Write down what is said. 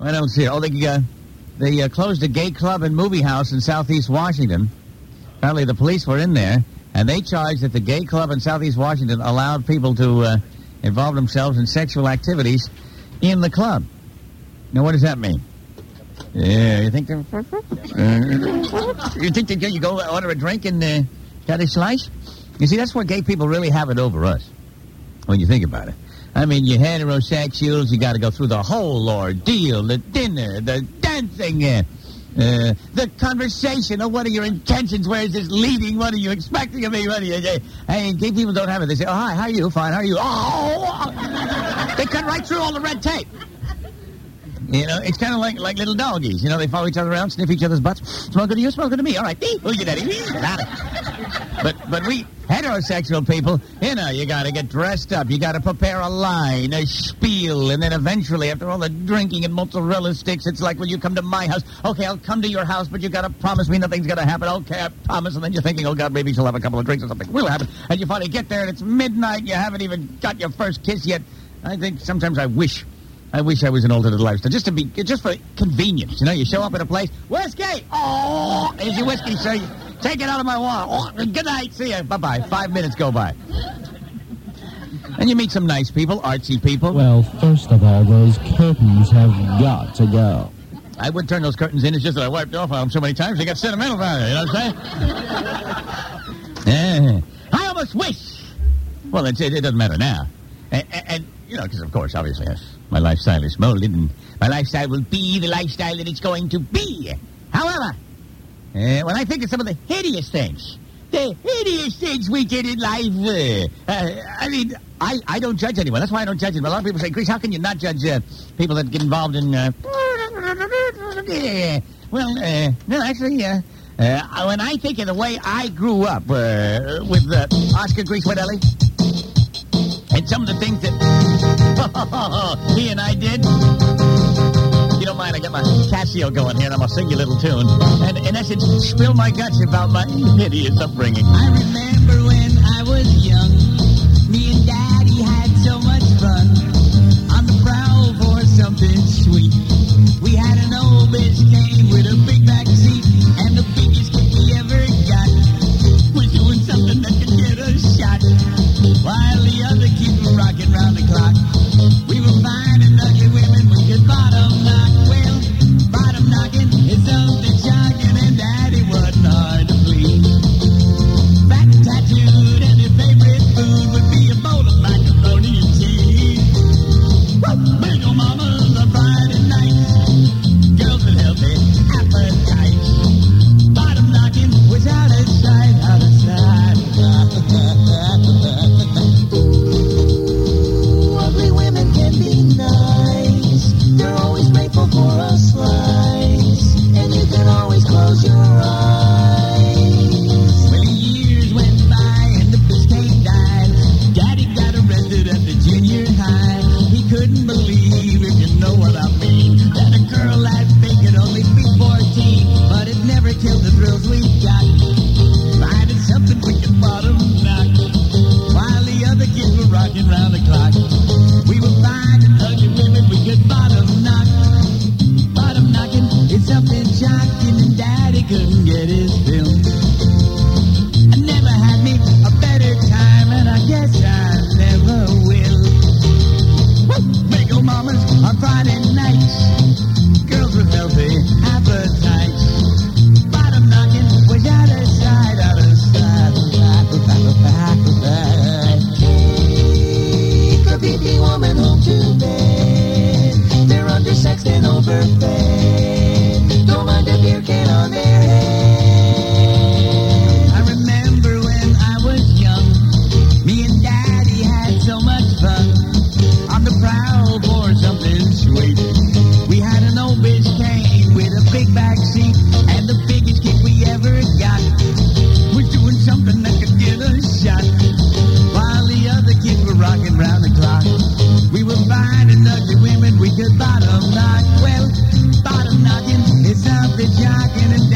I don't see it. Oh, they closed a gay club and movie house in Southeast Washington. Apparently the police were in there, and they charged that the gay club in Southeast Washington allowed people to involve themselves in sexual activities in the club. Now, what does that mean? Yeah, you think they're... you think you go order a drink and got a slice? You see, that's where gay people really have it over us, when you think about it. I mean, you heterosexuals, you got to go through the whole ordeal, the dinner, the dancing, the conversation. Oh, what are your intentions? Where is this leading? What are you expecting of me? What are you... Hey, gay people don't have it. They say, oh, hi, how are you? Fine, how are you? Oh! They cut right through all the red tape. You know, it's kind of like little doggies. You know, they follow each other around, sniff each other's butts. Smell good to you, smell good to me. All right, who's your daddy? But we heterosexual people, you know, you got to get dressed up. You got to prepare a line, a spiel, and then eventually, after all the drinking and mozzarella sticks, it's like when you come to my house. Okay, I'll come to your house, but you got to promise me nothing's going to happen. Okay, I promise. And then you're thinking, oh, God, maybe she'll have a couple of drinks or something will happen. And you finally get there, and it's midnight. You haven't even got your first kiss yet. I think sometimes I wish I was an alternate lifestyle, just for convenience. You know, you show up at a place, whiskey! Oh, here's your whiskey, sir. Take it out of my water. Oh, good night, see ya. Bye-bye. 5 minutes go by. And you meet some nice people, artsy people. Well, first of all, those curtains have got to go. I would turn those curtains in. It's just that I wiped off on them so many times, they got sentimental value. You know what I'm saying? I almost wish. Well, it doesn't matter now. And you know, because, of course, obviously, my lifestyle is molded, and my lifestyle will be the lifestyle that it's going to be. However, when I think of some of the hideous things we did in life, I mean, I don't judge anyone. That's why I don't judge them. A lot of people say, Chris, how can you not judge people that get involved in... Well, no, actually, when I think of the way I grew up with Oscar Griswodelli, and some of the things that he and I did. If you don't mind, I got my Casio going here, and I'm going to sing you a little tune. And in essence, spill my guts about my hideous upbringing. I remember when I was young, me and Daddy had so much fun on the prowl for something sweet. We had an old Biscayne with a big back seat, and the biggest kick we ever got was doing something that could get us shot. While the other kids were rocking round the clock, we were finding ugly women we could bottom knock. Well, bottom knocking is something shocking, and Daddy wasn't hard to please. Fat and tattooed, and his favorite food would be a bowl of macaroni and cheese. Woo! Big ol' mamas on Friday nights, girls with healthy appetites. Bottom knocking was out of sight, out of sight. Ugly women can be nice. They're always grateful for a slice, and you can always close your eyes. Well, years went by and the Biscayne died. Daddy got arrested at the junior high. He couldn't believe, if you know what I mean, that a girl that big could only be 14. But it never killed the thrills we got. Finding something we could bottom knock, while the other kids were rocking round the clock. We were finding ugly women we could bottom knock. Bottom knocking is something shocking, and Daddy couldn't get his fill. I never had me a better time, and I guess I never will. Woo! Big ol' mamas on Friday nights, girls with healthy appetites. Bottom knocking was out of sight, out of sight. Take a baby woman home to bed. They're undersexed and overfed. Don't mind a beer can on their head. I remember when I was young, me and Daddy had so much fun on the prowl for something sweet. We had an old Biscayne with a big back seat, and the biggest kick we ever got was doing something that could get us shot. While the other kids were rocking round the clock, we were finding ugly women we could bottom knock. Well, bottom knocking is something shocking, and